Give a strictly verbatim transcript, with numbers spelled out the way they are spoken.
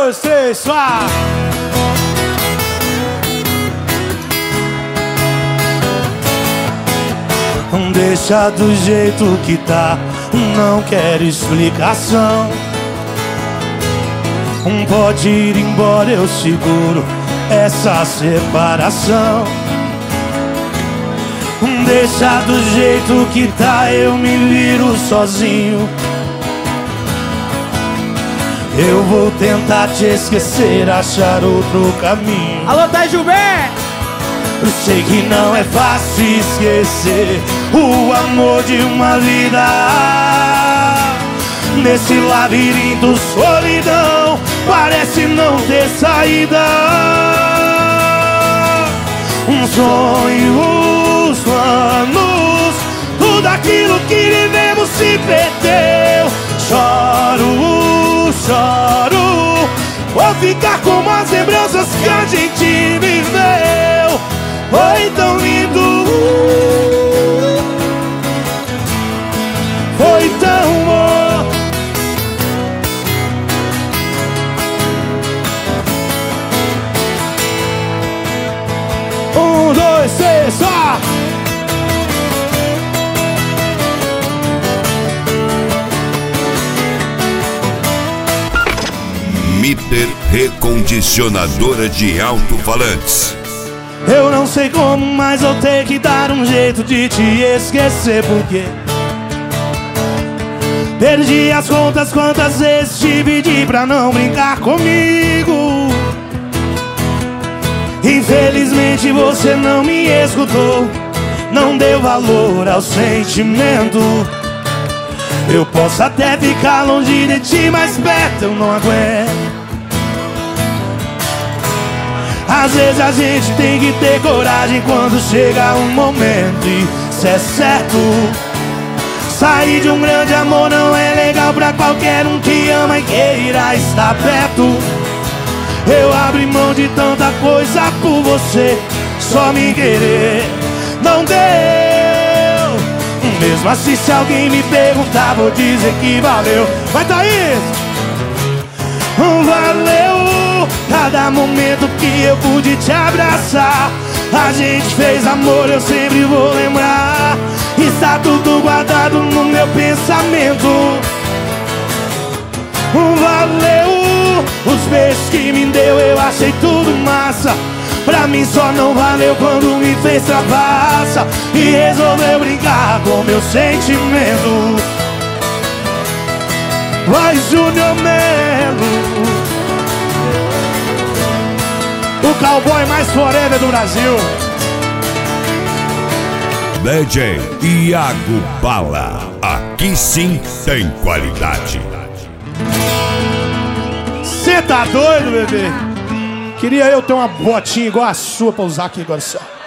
dois, três, quatro. Deixa do jeito que tá, não quero explicação. Pode ir embora, eu seguro essa separação. Deixa do jeito que tá, eu me viro sozinho. Eu vou tentar te esquecer, achar outro caminho. Alô, Thay Gilberto! Eu sei que não é fácil esquecer o amor de uma vida. Nesse labirinto, solidão parece não ter saída. Um sonho, os planos, tudo aquilo que vivemos se perdeu. Choro, choro, vou ficar como as lembranças que a gente viveu. Foi tão lindo, foi tão bom. Um, dois, três, só. Mitter Recondicionadora de Alto-Falantes. Eu não sei como, mas eu tenho que dar um jeito de te esquecer, porque perdi as contas quantas vezes te pedi pra não brincar comigo. Infelizmente você não me escutou, não deu valor ao sentimento. Eu posso até ficar longe de ti, mas perto eu não aguento. Às vezes a gente tem que ter coragem quando chega um momento, e isso é certo. Sair de um grande amor não é legal pra qualquer um que ama e queira estar perto. Eu abri mão de tanta coisa por você, só me querer não deu. Mesmo assim, se alguém me perguntar, vou dizer que valeu. Vai, Thaís! Valeu cada momento que eu pude te abraçar. A gente fez amor, eu sempre vou lembrar. Está tudo guardado no meu pensamento. Valeu os beijos que me deu, eu achei tudo massa. Pra mim só não valeu quando me fez trapaça e resolveu brincar com meu sentimento. Vai, Júnior Melo, o cowboy mais forever do Brasil. D J Iago Bala, aqui sim tem qualidade. Cê tá doido, bebê? Queria eu ter uma botinha igual a sua pra usar aqui agora só.